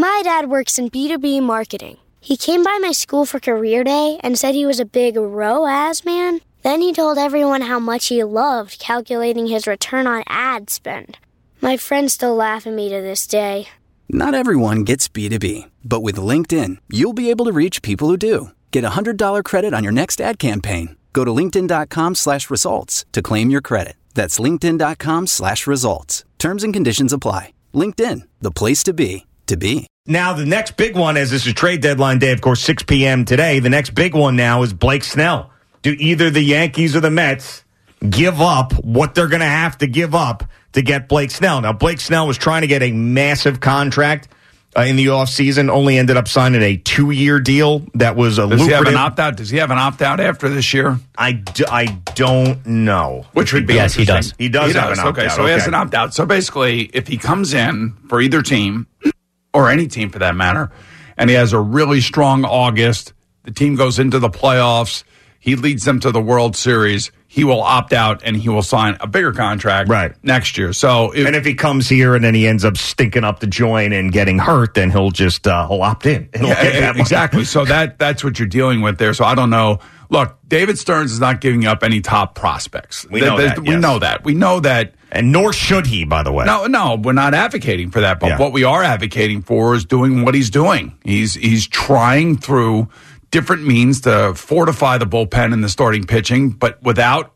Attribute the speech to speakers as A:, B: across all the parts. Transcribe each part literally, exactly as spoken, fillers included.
A: My dad works in B two B marketing. He came by my school for career day and said he was a big R O A S man. Then he told everyone how much he loved calculating his return on ad spend. My friends still laugh at me to this day.
B: Not everyone gets B two B, but with LinkedIn, you'll be able to reach people who do. Get a one hundred dollars credit on your next ad campaign. Go to linkedin.com slash results to claim your credit. That's linkedin.com slash results. Terms and conditions apply. LinkedIn, the place to be, to be.
C: Now, the next big one, as this is trade deadline day, of course, six p.m. today, the next big one now is Blake Snell. Do either the Yankees or the Mets give up what they're going to have to give up to get Blake Snell? Now, Blake Snell was trying to get a massive contract uh, in the offseason, only ended up signing a two-year deal that was a
D: Does
C: lucrative.
D: he have an opt-out? Does he have an opt-out after this year?
C: I, d- I don't know.
D: Which would be
E: Yes, he does.
C: He does
D: He
C: have
D: does.
C: an opt-out.
D: Okay, so he has an opt-out. So basically, if he comes in for either team, or any team for that matter, and he has a really strong August, the team goes into the playoffs, he leads them to the World Series, he will opt out and he will sign a bigger contract
C: right.
D: next year. So, if,
C: And if he comes here and then he ends up stinking up the joint and getting hurt, then he'll just uh, he'll opt in. He'll
D: yeah,
C: get that money.
D: exactly. So that that's what you're dealing with there. So I don't know. Look, David Stearns is not giving up any top prospects.
C: We know
D: Th-
C: that,
D: We
C: yes.
D: know that. We know that.
C: And nor should he, by the way.
D: No, no, we're not advocating for that. But
C: Yeah.
D: what we are advocating for is doing what he's doing. He's he's trying through different means to fortify the bullpen and the starting pitching, but without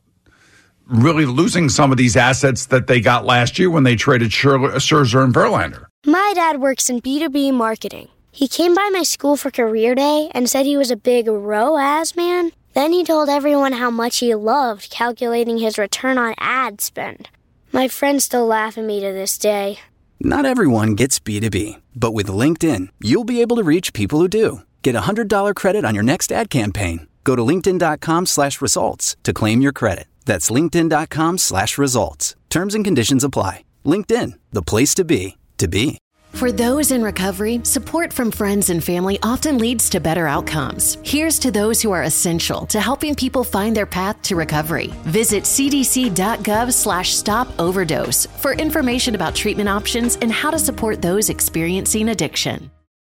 D: really losing some of these assets that they got last year when they traded Scher- Scherzer and Verlander.
A: My dad works in B two B marketing. He came by my school for career day and said he was a big R O A S man. Then he told everyone how much he loved calculating his return on ad spend. My friends still laugh at me to this day.
B: Not everyone gets B two B, but with LinkedIn, you'll be able to reach people who do. Get a one hundred dollars credit on your next ad campaign. Go to linkedin.com slash results to claim your credit. That's linkedin.com slash results. Terms and conditions apply. LinkedIn, the place to be, to be.
F: For those in recovery, support from friends and family often leads to better outcomes. Here's to those who are essential to helping people find their path to recovery. Visit cdc.gov slash stop overdose for information about treatment options and how to support those experiencing addiction.